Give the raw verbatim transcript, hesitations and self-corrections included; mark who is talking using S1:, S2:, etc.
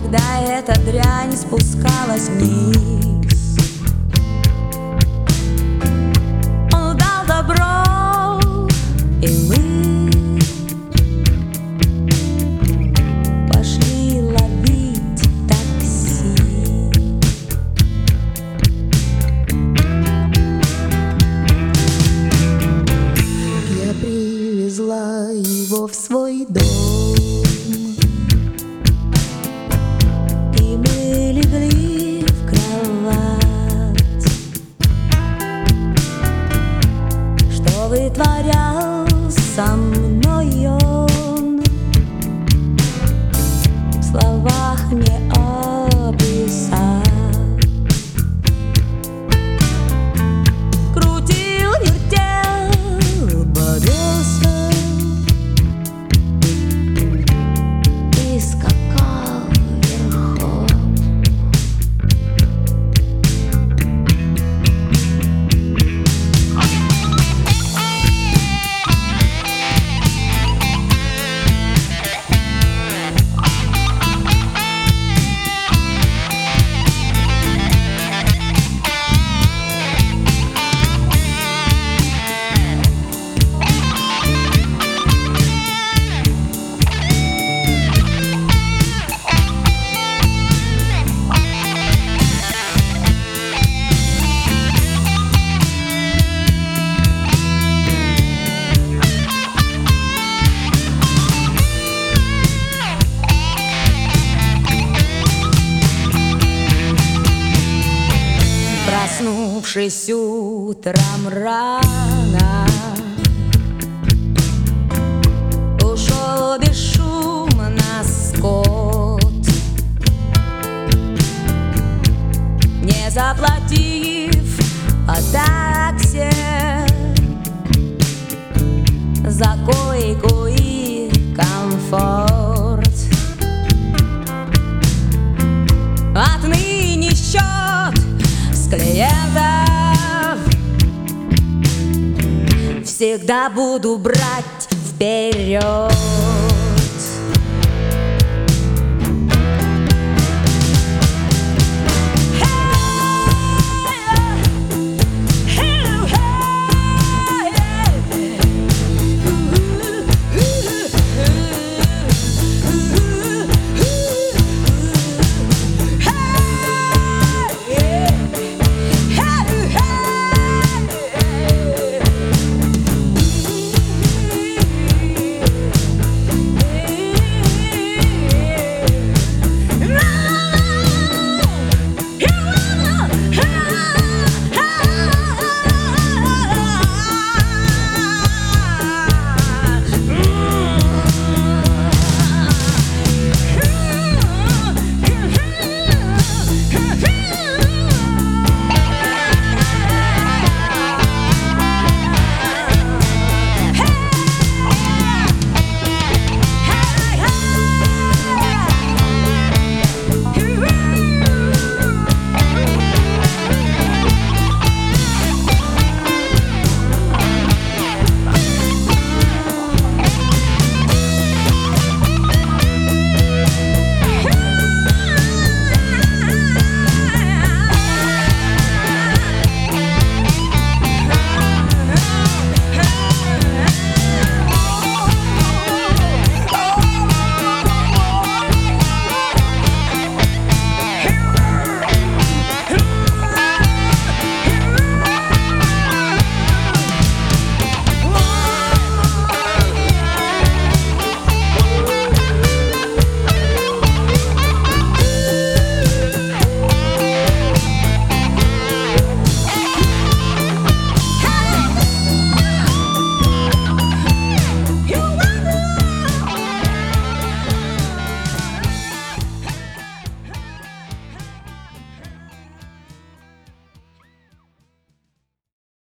S1: когда эта дрянь спускалась вниз. Он дал добро, и мы пошли ловить такси. Я привезла его в свой дом, и мы легли в кровать. Что вытворял со мной он, в словах не описать. Крутил, вертел, боролся и скакал верхом. Проснувшись утром рано, ушел бесшумно скот, не заплатив о таксе за койку и комфорт. Отныне счет с клиентов всегда буду брать вперед.